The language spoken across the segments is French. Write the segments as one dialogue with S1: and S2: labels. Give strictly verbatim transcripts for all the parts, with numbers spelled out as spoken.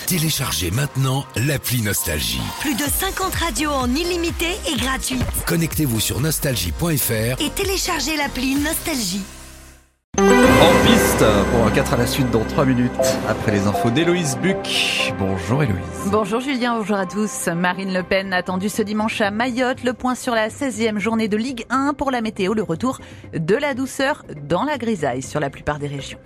S1: Téléchargez maintenant l'appli Nostalgie.
S2: Plus de cinquante radios en illimité et gratuite.
S1: Connectez-vous sur nostalgie point f r
S2: et téléchargez l'appli Nostalgie.
S3: En piste pour un quatre à la suite dans trois minutes après les infos d'Héloïse Buc. Bonjour Héloïse.
S4: Bonjour Julien, bonjour à tous. Marine Le Pen attendue ce dimanche à Mayotte. Le point sur la seizième journée de Ligue un pour la météo. Le retour de la douceur dans la grisaille sur la plupart des régions.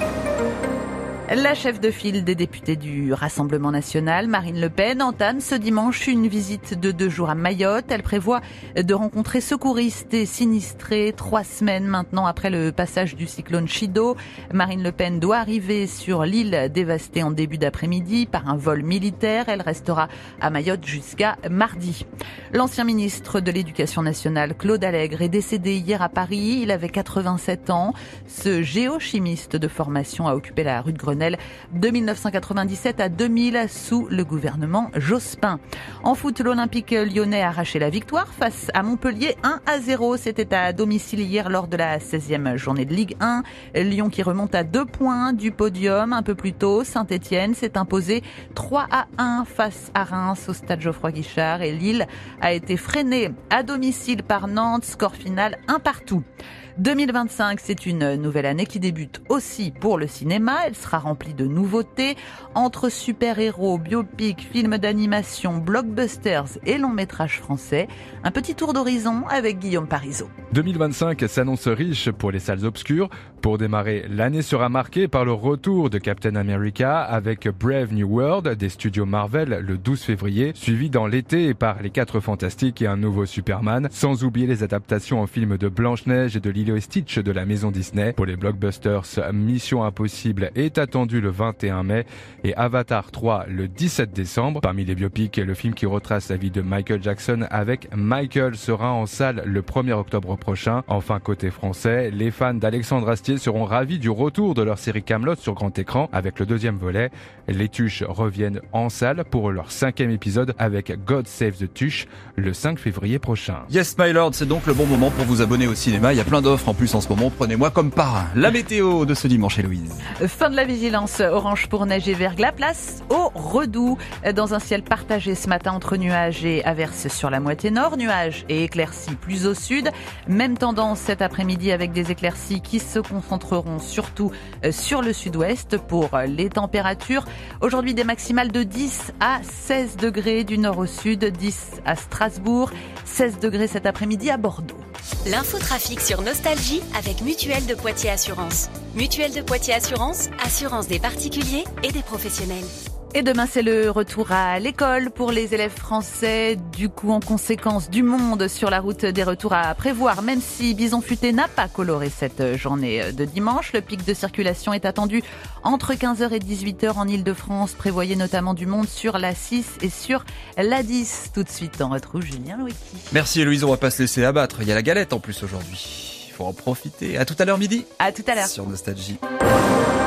S4: La chef de file des députés du Rassemblement national, Marine Le Pen, entame ce dimanche une visite de deux jours à Mayotte. Elle prévoit de rencontrer secouristes et sinistrés trois semaines maintenant après le passage du cyclone Chido. Marine Le Pen doit arriver sur l'île dévastée en début d'après-midi par un vol militaire. Elle restera à Mayotte jusqu'à mardi. L'ancien ministre de l'Éducation nationale, Claude Allègre, est décédé hier à Paris. Il avait quatre-vingt-sept ans. Ce géochimiste de formation a occupé la rue de Grenelle de mille neuf cent quatre-vingt-dix-sept à deux mille sous le gouvernement Jospin. En foot, l'Olympique lyonnais a arraché la victoire face à Montpellier un à zéro. C'était à domicile hier lors de la seizième journée de Ligue un. Lyon qui remonte à deux points du podium. Un peu plus tôt, Saint-Etienne s'est imposé trois à un face à Reims au stade Geoffroy-Guichard et Lille a été freinée à domicile par Nantes. Score final un partout. deux mille vingt-cinq, c'est une nouvelle année qui débute aussi pour le cinéma. Elle sera remplie de nouveautés entre super-héros, biopics, films d'animation, blockbusters et longs métrages français. Un petit tour d'horizon avec Guillaume Parisot.
S5: deux mille vingt-cinq s'annonce riche pour les salles obscures. Pour démarrer, l'année sera marquée par le retour de Captain America avec Brave New World des studios Marvel le douze février, suivi dans l'été par Les Quatre Fantastiques et un nouveau Superman, sans oublier les adaptations en films de Blanche-Neige et de Lilo et Stitch de la maison Disney. Pour les blockbusters, Mission Impossible est attendu le vingt et un mai et Avatar trois le dix-sept décembre. Parmi les biopics, le film qui retrace la vie de Michael Jackson avec Michael sera en salle le premier octobre prochain. Enfin, côté français, les fans d'Alexandre Astier seront ravis du retour de leur série Kaamelott sur grand écran avec le deuxième volet. Les Tuches reviennent en salle pour leur cinquième épisode avec God Save the Tuche le cinq février prochain.
S3: Yes my lord, c'est donc le bon moment pour vous abonner au cinéma. Il y a plein d'offres en plus en ce moment. Prenez-moi comme parrain. La météo de ce dimanche, Héloïse.
S4: Fin de la vigilance orange pour neige et verglas. Place au redoux. Dans un ciel partagé ce matin entre nuages et averses sur la moitié nord. Nuages et éclaircies plus au sud. Même tendance cet après-midi avec des éclaircies qui se concentreront surtout sur le sud-ouest pour les températures. Aujourd'hui, des maximales de dix à seize degrés du nord au sud, dix à Strasbourg, seize degrés cet après-midi à Bordeaux.
S2: L'infotrafic sur Nostalgie avec Mutuelle de Poitiers Assurance. Mutuelle de Poitiers Assurance, assurance des particuliers et des professionnels.
S4: Et demain, c'est le retour à l'école pour les élèves français. Du coup, en conséquence, du monde sur la route des retours à prévoir. Même si Bison Futé n'a pas coloré cette journée de dimanche, le pic de circulation est attendu entre quinze heures et dixhuit heures en Ile-de-France. Prévoyez notamment du monde sur la six et sur la dix. Tout de suite, on retrouve Julien Loueki.
S3: Merci Héloïse, on va pas se laisser abattre. Il y a la galette en plus aujourd'hui. Il faut en profiter. À tout à l'heure midi.
S4: À tout à l'heure.
S3: Sur Nostalgie.